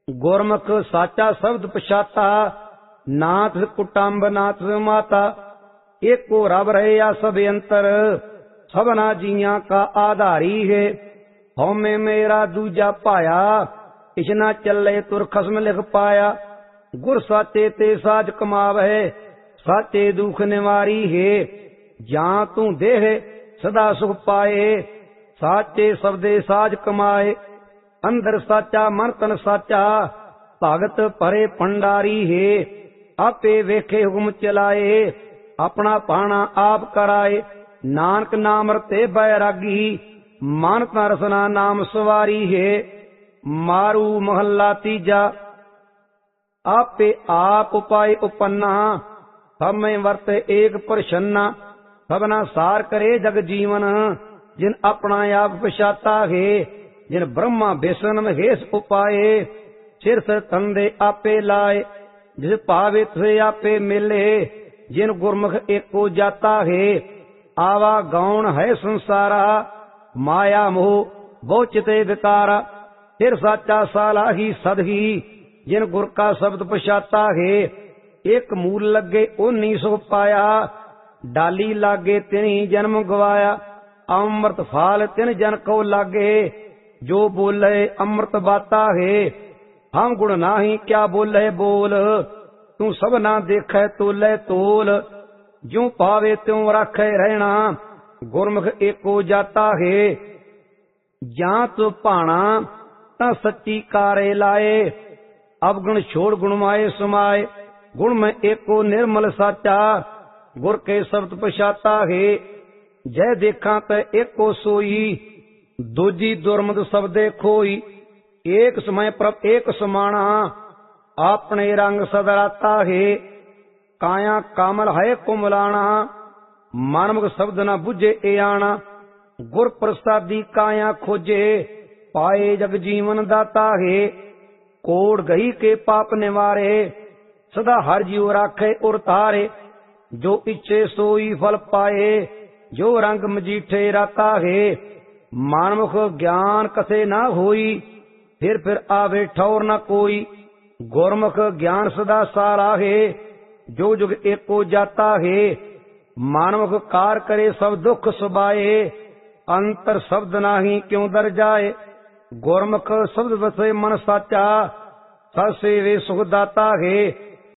ਗੁਰਮੁਖ ਸਾਚਾ ਸ਼ਬਦ ਪਛਾਤਾ, ਨਾਥ ਕੁਟੰਬ ਨਾਥ ਮਾਤਾ। ਏਕੋ ਰਬ ਰਹਿਆ ਸਭ ਅੰਤਰ, ਸਭਨਾ ਜੀਆਂ ਕਾ ਆਧਾਰੀ ਹੈ। ਹਉਮੈ ਮੇਰਾ ਦੂਜਾ ਭਾਇਆ, ਇਛ ਨਾ ਚੱਲੇ ਤੁਰ ਖਸਮ ਲਿਖ ਪਾਇਆ। ਗੁਰ ਸਾਚੇ ਤੇ ਸਾਜ ਕਮਾਵੈ, ਸਾਚੇ ਦੁਖ ਨਿਵਾਰੀ ਹੈ। ਜਾਂ ਤੂੰ ਦੇਹ ਸਦਾ ਸੁਖ ਪਾਏ, ਸਾਚੇ ਸਬਦੇ ਸਾਜ ਕਮਾਏ। ਅੰਦਰ ਸਾਚਾ ਮਨ ਤਨ ਸਾਚਾ, ਭਗਤ ਭਰੇ ਭੰਡਾਰੀ ਹੈ। ਆਪੇ ਵੇਖੇ ਹੁਕਮ ਚਲਾਏ, ਆਪਣਾ ਪਾਣਾ ਆਪ ਕਰਾਏ। ਨਾਨਕ ਨਾਮ ਰਤੇ ਬੈਰਾਗੀ, ਮਨ ਤਨ ਰਸਨਾ ਨਾਮ ਸਵਾਰੀ ਹੈ। ਮਾਰੂ ਮਹੱਲਾ ਤੀਜਾ। ਆਪੇ ਆਪ ਉਪਾਏ ਉਪੰਨਾ, ਸਭੈ ਵਰਤੈ ਏਕ ਪ੍ਰਸੰਨਾ। ਸਭਨਾ ਸਾਰ ਕਰੇ ਜਗ ਜੀਵਨ, ਜਿਨ ਆਪਣਾ ਆਪ ਪਛਾਤਾ ਹੈ। ਜਿਨ ਬ੍ਰਹਮਾ ਵਿਸ਼ਨ ਮਹੇਸ਼ ਉਪਾਏ, ਸਿਰ ਸਿਰ ਤੰਦੇ ਆਪੇ ਲਾਏ। ਜਿਸ ਭਾਵੇ ਤੁਸੇ ਆਪੇ ਮਿਲੇ, ਜਿਨ ਗੁਰਮੁਖ ਏਕੋ ਜਾਤਾ ਹੈ। ਆਵਾ ਗੌਣ ਹੈ ਸੰਸਾਰਾ, ਮਾਇਆ ਮੋਹ ਬਹੁ ਚਿਤੇ ਵਿਕਾਰਾ। ਫਿਰ ਸਾਚਾ ਸਾਲਾਹੀ ਸਦਹੀ, ਜਿਨ ਗੁਰ ਕਾ ਸ਼ਬਦ ਪਛਾਤਾ ਹੈ। ਇੱਕ ਮੂਲ ਲੱਗੇ ਓਨੀ ਸੁਖ ਪਾਇਆ, ਡਾਲੀ ਲਾਗੇ ਤਿਨੀ ਜਨਮ ਗਵਾਇਆ। ਅੰਮ੍ਰਿਤ ਫਾਲ ਤਿਨ ਜਨ ਕੋ ਲਾਗੇ, ਜੋ ਬੋਲੇ ਅੰਮ੍ਰਿਤ ਬਾਤਾ ਹੈ। ਹਮ ਗੁਣ ਨਾਹੀ ਕਿਆ ਬੋਲੇ ਬੋਲ, ਤੂੰ ਸਭਨਾ ਦੇਖੈ ਤੋਲੇ ਤੋਲ। ਜਿਉ ਪਾਵੇ ਤਿਉ ਰਾਖੈ ਰਹਿਣਾ, ਗੁਰਮੁਖ ਏਕੋ ਜਾਤਾ ਹੈ। ਜਾਂ ਤੂੰ ਭਾਣਾ ਤਾਂ ਸੱਚੀ ਕਾਰੇ ਲਾਏ, ਅਵਗੁਣ ਛੋੜ ਗੁਣ ਮਾਏ ਸਮਾਏ। ਗੁਣ ਮੈਂ ਏਕੋ ਨਿਰਮਲ ਸਾਚਾ, ਗੁਰ ਕੇ ਸ਼ਬਦ ਪਛਾਤਾ ਹੈ। ਜੈ ਦੇਖਾਂ ਤੈ ਏਕੋ ਸੋਈ, ਦੂਜੀ ਦੁਰਮਤ ਸਬਦੇ ਖੋਈ। ਏਕ ਸਮੈ ਪ੍ਰਭ ਏਕ ਸਮਾਣਾ, ਆਪਣੇ ਰੰਗ ਸਦਰਾਤਾ ਹੈ। ਕਾਇਆ ਕਾਮਲ ਹੈ ਕੁਮਲਾਣਾ, ਮਨਮੁਖ ਸ਼ਬਦ ਨਾ ਬੁਝੇ ਏ ਆਣਾ। ਗੁਰ ਪ੍ਰਸਾਦੀ ਕਾਇਆ ਖੋਜੇ, ਪਾਏ ਜਗ ਜੀਵਨ ਦਾਤਾ ਹੈ। ਕੋੜ ਗਈ ਕੇ ਪਾਪ ਨਿਵਾਰੇ, ਸਦਾ ਹਰ ਜੀਉ ਰਾਖੇ ਉਰ ਤਾਰੇ। ਜੋ ਇੱਛੇ ਸੋਈ ਫਲ ਪਾਏ, ਜੋ ਰੰਗ ਮਜੀਠੇ ਰਾਤਾ ਹੈ। ਮਨਮੁਖ ਗਿਆਨ ਕਸੇ ਨਾ ਹੋਈ, ਫਿਰ ਆਵੇ ਠੌਰ ਨਾ ਕੋਈ। ਗੁਰਮੁਖ ਗਿਆਨ ਸਦਾ ਸਾਰਾ ਹੈ, ਜੋ ਜੁਗ ਏਕੋ ਜਾਤਾ ਹੈ। ਮਨਮੁਖ ਕਾਰ ਕਰੇ ਸਭ ਦੁੱਖ ਸੁਬਾਏ, ਅੰਤਰ ਸ਼ਬਦ ਨਾਹੀ ਕਿਉ ਦਰ ਜਾਏ। ਗੁਰਮੁਖ ਸ਼ਬਦ ਵਸੇ ਮਨ ਸਾਚਾ, ਸਦ ਸੇਵੇ ਸੁਖ ਦਾਤਾ ਹੈ।